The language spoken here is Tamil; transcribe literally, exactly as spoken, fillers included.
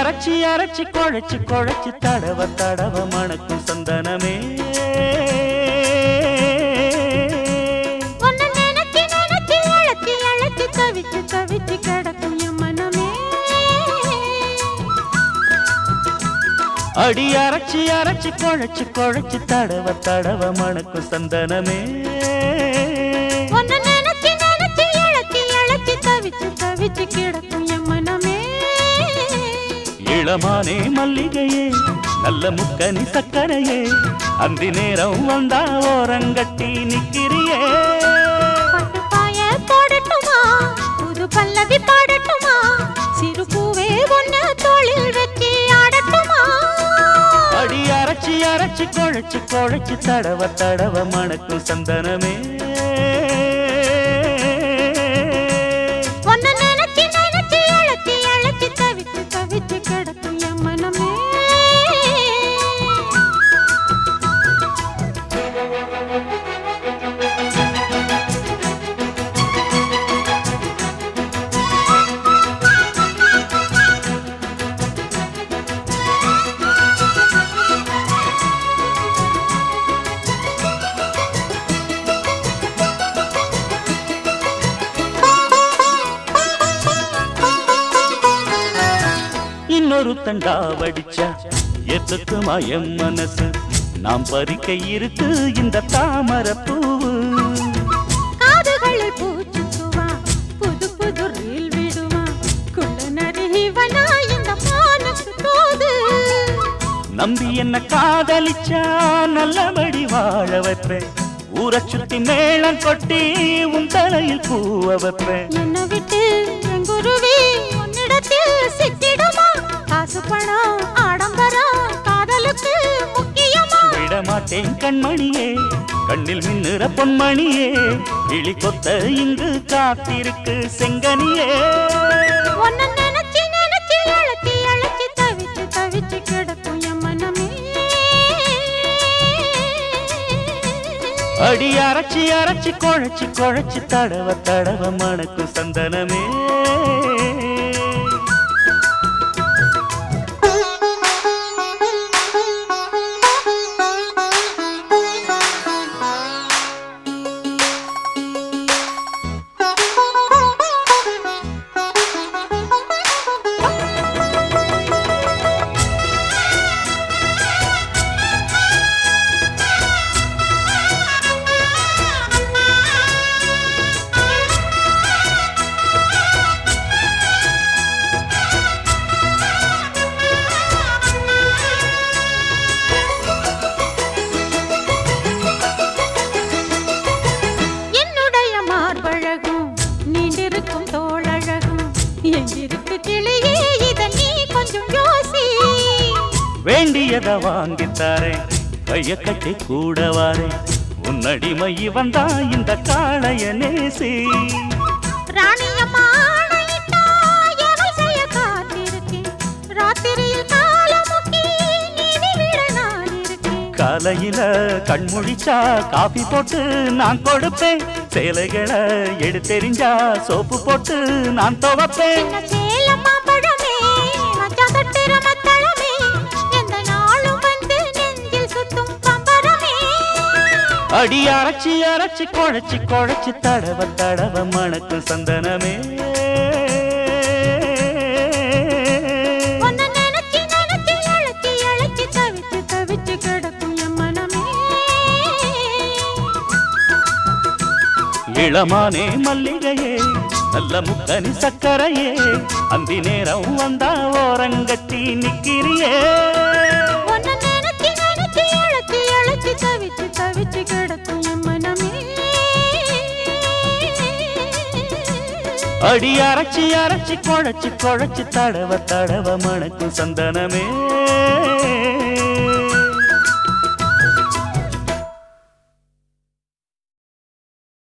அரைச்சி அரைச்சி குழைச்சி குழைச்சி தடவ தடவ மணக்கும் சந்தனமே உன்னை நினைச்சு நினைச்சு அழைச்சி அழைச்சி தவிச்சு தவிச்சு கிடக்கும் என் மனமே அடி அரைச்சி அரைச்சி குழைச்சி குழைச்சி தடவ தடவ மணக்கும் சந்தனமே உன்னை நினைச்சு நினைச்சு அழைச்சி அழைச்சி தவிச்சு தவிச்சு கிடக்கும் என் மனமே இளமானே மல்லிகையே நல்ல முக்கனி சக்கரையே அந்தி நேரம் வந்தா ஓரங்கட்டி நிக்கிறியே பட்டு பாய போடட்டுமா புது பல்லவி பாடட்டுமா சிறு பூவே ஒன்ன தோளில் வச்சு ஆடட்டுமா அடி அரைச்சி அரைச்சி குழைச்சி குழைச்சி தடவ தடவ மணக்கும் சந்தனமே உன்னை நினைச்சு நினைச்சு அழைச்சி அழைச்சி தவிச்சு தவிச்சு கிடக்கும் என் மனமே இன்னொரு தண்டா வடிச்சா எத்துக்குமா என் மனசு நாம் பறிக்க இருக்கு இந்த தாமர பூவு காதுகளில் பூச்சுக்குவா புது புது ரீல் விடுவா குள்ள நரிவனா இந்த மானுக்கு தோது நம்பி என்ன காதலிச்சா நல்லபடி வாழ வைப்பேன் ஊரை சுத்தி மேளம் கொட்டி உன் தலையில் பூவ வைப்பேன் என்ன விட்டு என் குருவி உன்னிடத்தில் சிக்கிடுமா காசு பணம் ஆடம்பரம் காதலுக்கு முக்கியமா விட மாட்டேன் கண்மணியே கண்ணில் மின்னுற பொன்மணியே கிளி கொத்த இங்கு காத்திருக்கு செங்கனியே உன்னை நினைச்சு நினைச்சு அழைச்சி அழைச்சி தவிச்சு தவிச்சு கிடக்கும் என் மனமே அடி அரைச்சி அரைச்சி குழைச்சி குழைச்சி தடவ தடவ மணக்கும் சந்தனமே வேண்டியத வாங்கித்தாரே கைய கட்டி கூட வாரே உன்னடிமை வந்தா இந்த காளைய நேசி காலையில கண்முழிச்சா காபி போட்டு நான் கொடுப்பேன் சேலைகளை எடுத்தெறிஞ்சா சோப்பு போட்டு நான் துவப்பேன் அடி அரைச்சி அரைச்சி குழைச்சி குழைச்சி தடவ தடவ மணக்கும் சந்தனமே இளமானே மல்லிகையே நல்ல முக்கனி சக்கரையே அந்தி நேரம் வந்தா ஓரங்கட்டி நிக்கிறியே அடி அரைச்சி அரைச்சி குழைச்சி குழைச்சி தடவ தடவ மணக்கும் சந்தனமே